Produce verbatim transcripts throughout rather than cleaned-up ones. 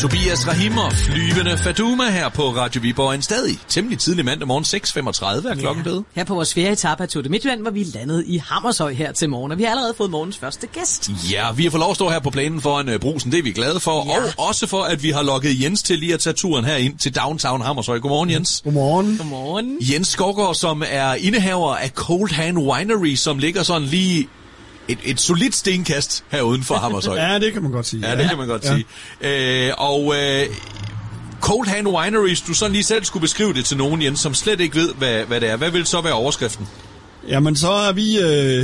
Tobias Rahim og Flyvende Faduma her på Radio Viborg. En stadig temmelig tidlig mandag morgen, seks femogtredive er klokken blevet. Ja, her på vores ferieetappe af Tour de Midtjylland, hvor vi landede i Hammershøj her til morgen, og vi har allerede fået morgens første gæst. Ja, vi har fået lov at stå her på planen foran uh, Brugsen, det er vi glade for, ja. Og også for, at vi har lokket Jens til lige at tage turen her ind til Downtown Hammershøj. Godmorgen, Jens. Godmorgen. Godmorgen. Jens Skovgaard, som er indehaver af Cold Hand Winery, som ligger sådan lige et, et solidt stenkast her uden for Hammershøj. Ja, det kan man godt sige. Ja, det kan man godt ja. sige. Øh, og øh, Cold Hand Wineries, du sådan lige selv skulle beskrive det til nogen, Jens, som slet ikke ved, hvad, hvad det er. Hvad vil så være overskriften? Jamen, så er vi øh,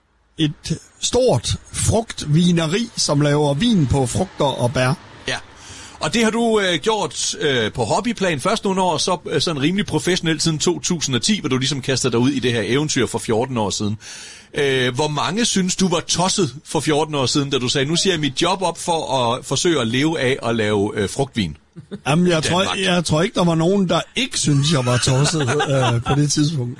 et stort frugtvineri, som laver vin på frugter og bær. Ja, og det har du øh, gjort øh, på hobbyplan først nogle år, så øh, sådan rimelig professionelt siden to tusind og ti, hvor du ligesom kastede dig ud i det her eventyr for fjorten år siden. Øh, hvor mange synes du var tosset for fjorten år siden, da du sagde, nu siger jeg mit job op for at forsøge at leve af at lave øh, frugtvin? Jamen, jeg tror, jeg tror ikke, der var nogen, der ikke synes jeg var tosset øh, på det tidspunkt.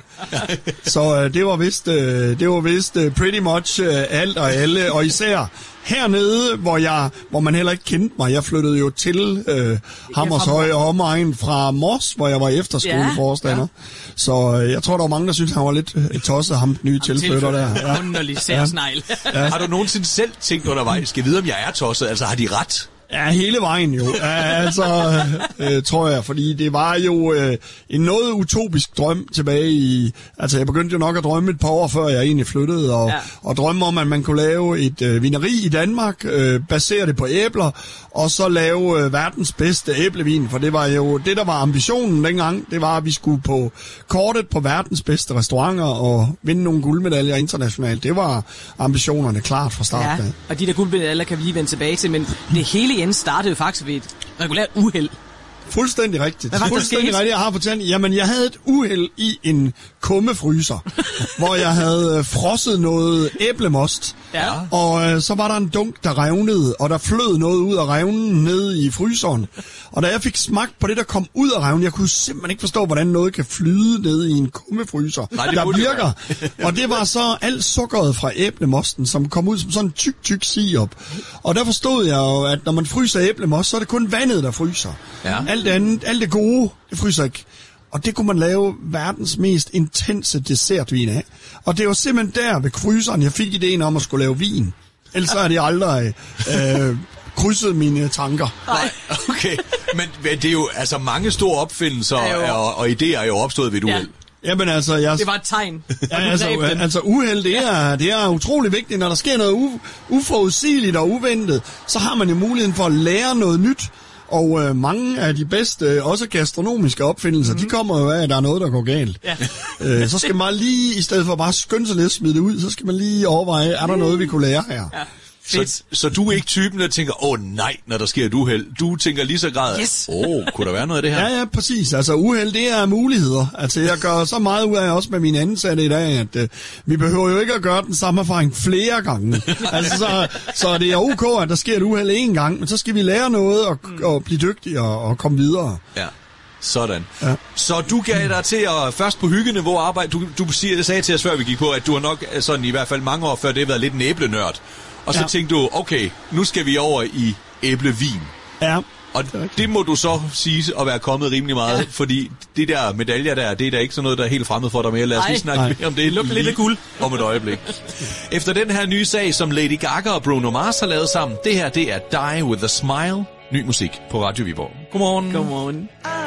Så øh, det var vist, øh, det var vist øh, pretty much øh, alt og alle, og især hernede, hvor jeg, hvor man heller ikke kendte mig. Jeg flyttede jo til øh, Hammershøj og omegn fra Mors, hvor jeg var efterskoleforstander. Ja, ja. Så øh, jeg tror, der var mange, der synes han var lidt øh, tosset, ham nye tilflytter der. Ja. Underlig særsnegl. Ja. Ja. Har du nogensinde selv tænkt undervejs, skal jeg vide, om jeg er tosset? Altså, har de ret? Ja, hele vejen jo, ja, altså, øh, tror jeg, fordi det var jo øh, en noget utopisk drøm tilbage i, altså jeg begyndte jo nok at drømme et par år før jeg egentlig flyttede, og, ja. og drømme om, at man kunne lave et øh, vineri i Danmark, øh, basere det på æbler, og så lave øh, verdens bedste æblevin, for det var jo det, der var ambitionen dengang, det var, at vi skulle på kortet på verdens bedste restauranter og vinde nogle guldmedaljer internationalt. Det var ambitionerne klart fra starten. Ja, og de der guldmedaljer kan vi lige vende tilbage til, men det hele Jens startede jo faktisk ved et regulært uheld. Fuldstændig rigtigt. Hvad var det, Fuldstændig rigtigt. Jeg har fortalt, jamen jeg havde et uheld i en kummefryser, hvor jeg havde frosset noget æblemost. Ja. Og øh, så var der en dunk, der revnede, og der flød noget ud af revnen ned i fryseren. Og da jeg fik smagt på det, der kom ud af revnen, jeg kunne simpelthen ikke forstå, hvordan noget kan flyde ned i en kummefryser, Nej, det der virker. Og det var så alt sukkeret fra æblemosten, som kom ud som sådan en tyk, tyk sirup. Og der forstod jeg jo, at når man fryser æblemost, så er det kun vandet, der fryser. Ja. Alt det andet, alt det gode, det fryser ikke. Og det kunne man lave verdens mest intense dessertvin af. Og det var simpelthen der ved fryseren, jeg fik ideen om at skulle lave vin. Ellers så er det aldrig øh, krydset mine tanker. Nej, okay. Men det er jo altså mange store opfindelser og, og idéer er jo opstået ved et uheld. Ja. Jamen altså, jeg... Det var et tegn. Ja, altså, altså uheld, det er, det er utrolig vigtigt. Når der sker noget u, uforudsigeligt og uventet, så har man jo muligheden for at lære noget nyt. Og øh, mange af de bedste, også gastronomiske opfindelser, mm. de kommer jo af, at der er noget, der går galt. Ja. øh, så skal man lige, i stedet for bare skynde sig lidt og smide det ud, så skal man lige overveje, er der noget, vi kunne lære her? Ja. Så, så du er ikke typen, der tænker, åh nej, når der sker et uheld. Du tænker lige så grad, åh, yes. oh, kunne der være noget af det her? Ja, ja, præcis. Altså uheld, det er muligheder. Altså jeg gør så meget ud af også med mine ansatte i dag, at øh, vi behøver jo ikke at gøre den samme erfaring flere gange. Altså så, så det er ok, at der sker et uheld én gang, men så skal vi lære noget og, og blive dygtige og, og komme videre. Ja. Sådan. Ja. Så du gav dig til at først på hyggeniveau arbejde. Du, du siger, sagde til os før vi gik på, at du har nok sådan i hvert fald mange år før det været lidt en æblenørd. Og så ja. tænkte du, okay, nu skal vi over i æblevin. Ja. Og det må du så sige at være kommet rimelig meget, ja. fordi det der medaljer der, det er da ikke sådan noget, der er helt fremmed for dig med. Lad os lige snakke Nej. mere om det. Luk lidt af guld. Om et øjeblik. Efter den her nye sag, som Lady Gaga og Bruno Mars har lavet sammen, det her, det er Die With A Smile. Ny musik på Radio Viborg. Godmorgen. Godmorgen.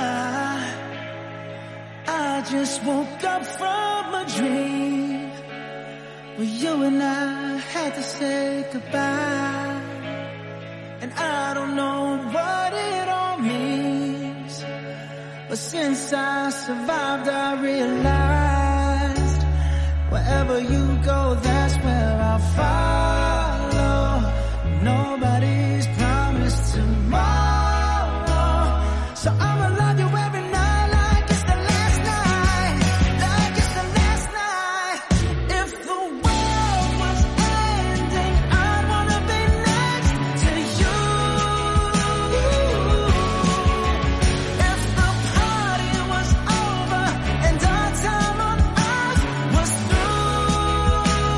I, I just woke up from a dream where you and I had to say goodbye. And I don't know what it all means, but since I survived I realized wherever you go, that's where I'll follow. Nobody's promised tomorrow, so I'ma love you every night like it's the last night, like it's the last night. If the world was ending, I'd wanna be next to you. If the party was over and our time on earth was through,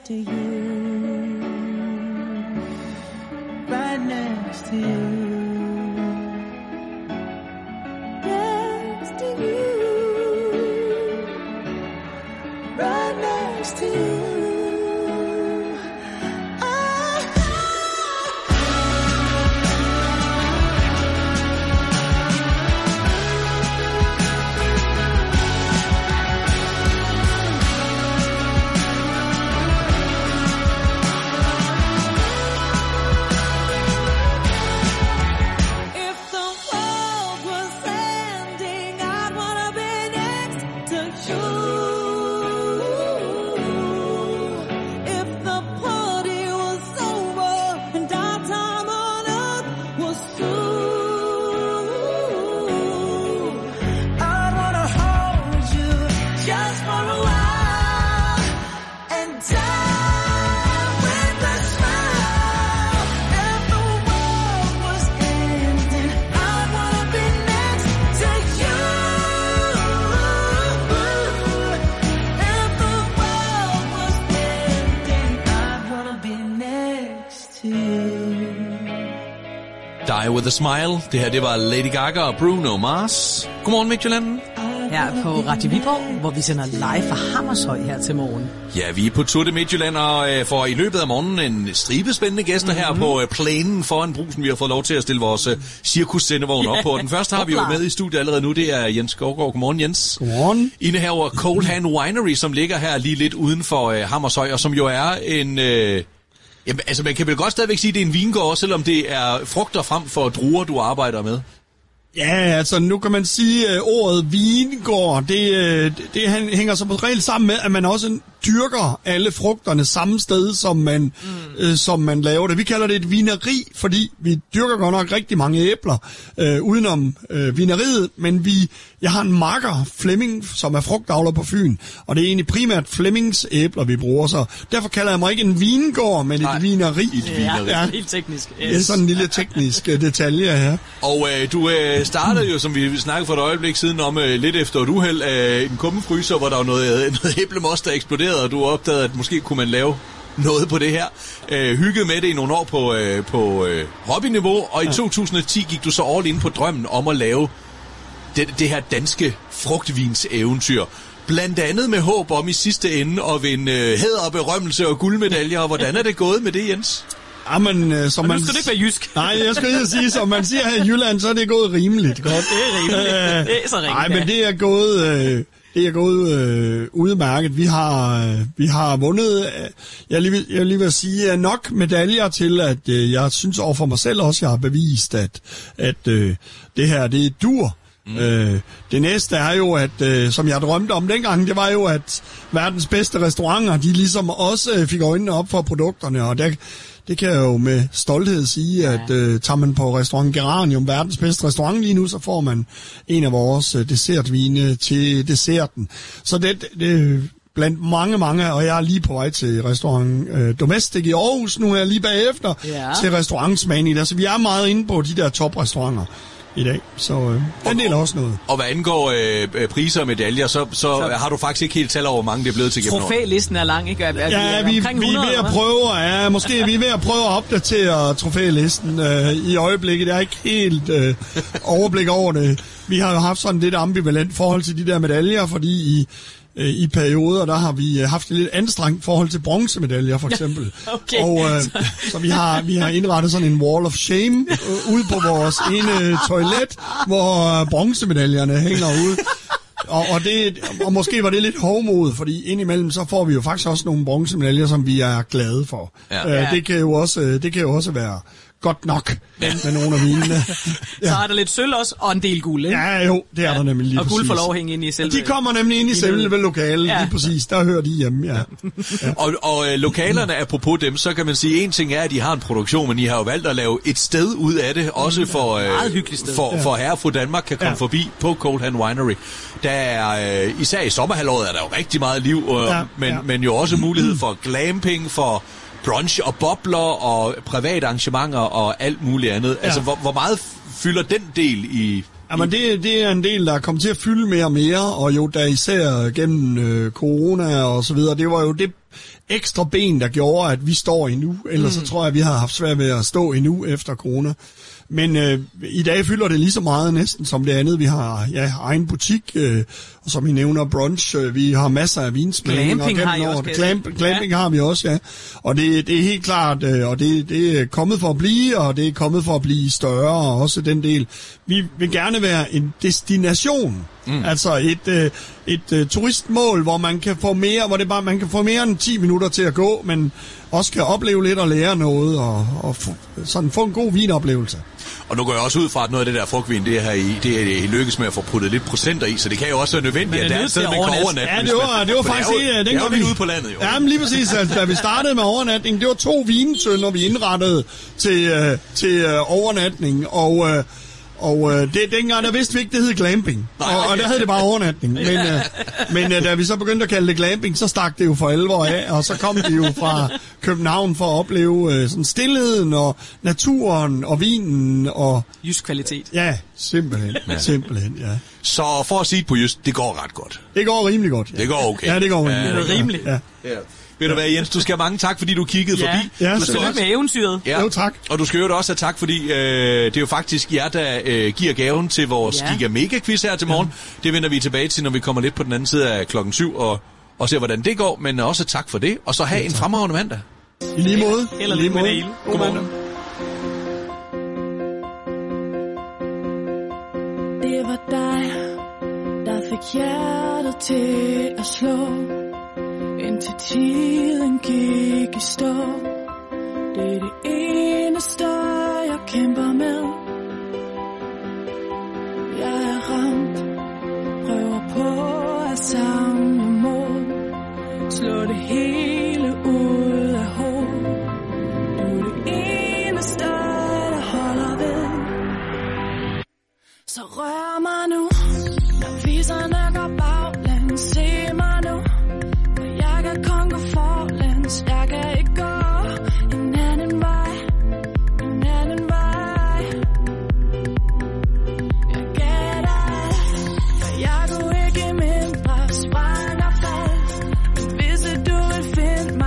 next to you, right next to you, next to you, right next to you. Die With A Smile. Det her, det var Lady Gaga og Bruno Mars. Godmorgen, Midtjylland. Her på Radio Viborg, hvor vi sender live fra Hammershøj her til morgen. Ja, vi er på Tour de Midtjylland og øh, får i løbet af morgenen en stribe spændende gæster mm-hmm. her på øh, plænen foran Brugsen. Vi har fået lov til at stille vores øh, cirkussendevogn op på. Den første har vi jo med i studiet allerede nu. Det er Jens Skovgaard. Godmorgen, Jens. Godmorgen. Indehaver Cold Hand Winery, som ligger her lige lidt uden for øh, Hammershøj, og som jo er en... Øh, Jamen, altså, man kan vel godt stadigvæk sige, at det er en vingård, selvom det er frugter frem for druer, du arbejder med? Ja, altså nu kan man sige, at ordet vingård, det, det, det hænger som regel sammen med, at man også dyrker alle frugterne samme sted, som man, mm. øh, som man laver det. Vi kalder det et vineri, fordi vi dyrker godt nok rigtig mange æbler øh, udenom øh, vineriet, men vi, jeg har en makker, Flemming, som er frugtavler på Fyn, og det er egentlig primært Flemmings æbler, vi bruger, så derfor kalder jeg mig ikke en vingård, men Nej, et vineri. Et vineri. Ja, helt teknisk. Yes. Det er sådan en lille teknisk uh, detalje her. Og øh, du øh, startede jo, som vi snakkede for et øjeblik siden om, øh, lidt efter et uheld, øh, en kummefryser, hvor der var noget, noget æblemost, der eksploderede, og du opdagede, at måske kunne man lave noget på det her. Øh, hyggede med det i nogle år på, øh, på øh, hobbyniveau, og i to tusind og ti gik du så all in på drømmen om at lave det, det her danske frugtvins-eventyr. Blandt andet med håb om i sidste ende at vinde øh, hæder og berømmelse og guldmedaljer. Og hvordan er det gået med det, Jens? Jamen, øh, som og nu man... skal det ikke være jysk. Nej, jeg skulle lige sige, som man siger her i Jylland, så er det gået rimeligt godt. Det er rimeligt. Det er så rimeligt. Nej, men det er gået... Øh, Det er gået øh, udmærket. Vi har øh, vi har vundet, øh, jeg lige vil, jeg lige vil sige, øh, nok medaljer til, at øh, jeg synes over for mig selv også, jeg har bevist, at, at øh, det her, det er dur. Mm. Øh, det næste er jo, at øh, som jeg drømte om dengang, det var jo, at verdens bedste restauranter, de ligesom også øh, fik øjnene op for produkterne, og der, det kan jeg jo med stolthed sige, ja. at øh, tager man på restaurant Geranium, verdens bedste restaurant lige nu, så får man en af vores øh, dessertvine til desserten. Så det, det blandt mange, mange, og jeg er lige på vej til restaurant øh, Domestic i Aarhus, nu er jeg lige bagefter ja. til restaurantsmagen i der, så vi er meget inde på de der toprestauranter i dag, så øh, den deler også noget. Og hvad angår øh, priser og medaljer, så, så, så har du faktisk ikke helt tal over, hvor mange det er blevet til gennem året. Trofælisten er lang, ikke? Er, er ja, vi, vi, vi er ved at prøve, ja, måske er vi ved at prøve at opdatere trofælisten øh, i øjeblikket. Jeg er ikke helt øh, overblik over det. Vi har jo haft sådan lidt ambivalent forhold til de der medaljer, fordi i I perioder, der har vi haft et lidt anstrengt forhold til bronzemedaljer, for eksempel. Okay. Og øh, så vi har, vi har indrettet sådan en wall of shame øh, ude på vores ene toilet, hvor bronzemedaljerne hænger ude. Og, og, det, og måske var det lidt hovmod, fordi indimellem så får vi jo faktisk også nogle bronzemedaljer, som vi er glade for. Ja. Øh, det, kan jo også, det kan jo også være godt nok ja. med nogle af vinene. Ja. Så er der lidt sølv også, og en del guld, ikke? Ja, jo, det er ja. der nemlig lige og præcis. Og guld får lov at hænge ind i selve... De kommer nemlig ind i selve lokalet, ja. lige præcis. Der hører de hjemme, ja. ja. Og, og øh, lokalerne, apropos dem, så kan man sige, en ting er, at de har en produktion, men I har jo valgt at lave et sted ud af det, også for, øh, for, for herre og fru Danmark kan komme ja. forbi på Cold Hand Winery. Der er, øh, især i sommerhalvåret er der jo rigtig meget liv, øh, ja. Men, ja. men jo også mulighed for glamping, for brunch og bobler og private arrangementer og alt muligt andet. Ja. Altså, hvor, hvor meget fylder den del i... Jamen, det, det er en del, der er kommet til at fylde mere og mere, og jo, der især gennem øh, corona og så videre, det var jo det, ekstra ben, der gjorde, at vi står endnu. Ellers mm. så tror jeg, at vi havde haft svært ved at stå endnu efter corona. Men øh, i dag fylder det lige så meget næsten som det andet. Vi har ja, egen butik, øh, og som I nævner, brunch. Øh, vi har masser af vinsmagninger. Glamping har I også. Glamp, glamping ja. har vi også, ja. Og det, det er helt klart, øh, og det, det er kommet for at blive, og det er kommet for at blive større, og også den del. Vi vil gerne være en destination. Mm. Altså et, øh, et øh, turistmål, hvor man kan få mere, hvor det bare man kan få mere end ti minutter til at gå, men også kan opleve lidt og lære noget, og, og få, sådan få en god vinoplevelse. Og nu går jeg også ud fra, at noget af det der frugtvin, det her i, det er I lykkes med at få puttet lidt procenter i, så det kan jo også være nødvendigt, at det er et sted, man kan overnatte. Ja, det var, det var faktisk det. Er jo, den det er jo lidt ude på landet, jo. Ja, men lige præcis. Altså, da vi startede med overnatning, det var to vinetønder, vi indrettede til, øh, til øh, overnatning, og... Øh, Og øh, det, dengang, der vidste vi ikke, det hed glamping. Nej, og, og der hed det bare overnatning. Men, øh, men øh, da vi så begyndte at kalde det glamping, så stak det jo for alvor af. Og så kom de jo fra København for at opleve øh, sådan stillheden og naturen og vinen. Og jysk kvalitet. Ja, simpelthen. Ja. Simpelthen, ja. Så for at sige det på jysk, det går ret godt. Det går rimelig godt. Ja. Det går okay. Ja, det går rimelig ja, godt. Det er rimeligt. Ja. Ja. Ved du hvad, Jens, du skal have mange tak, fordi du kiggede ja. forbi. Ja, du så Tillykke med eventyret. Ja. Jo, tak. Og du skal jo også have tak, fordi øh, det er jo faktisk jer, der øh, giver gaven til vores ja. Giga Mega Quiz her til morgen. Ja. Det vender vi tilbage til, når vi kommer lidt på den anden side af klokken syv og, og ser, hvordan det går. Men også tak for det. Og så have ja, en fremragende mandag. I lige måde. Eller lige med det hele. Godmorgen. Det var dig, der fik hjertet til at slå, indtil tiden gik i stå. Det er det eneste, jeg kæmper med. Jeg er ramt, prøver på at samle mod, slå det hele